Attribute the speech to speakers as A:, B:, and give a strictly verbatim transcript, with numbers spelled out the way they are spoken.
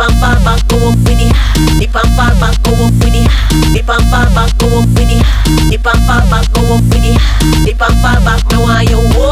A: pam fall back, go up with it. The pam fall back, go up with it. The pam fall back, go up with it. The pam fall back, go up with it. The pam fall back, me want you.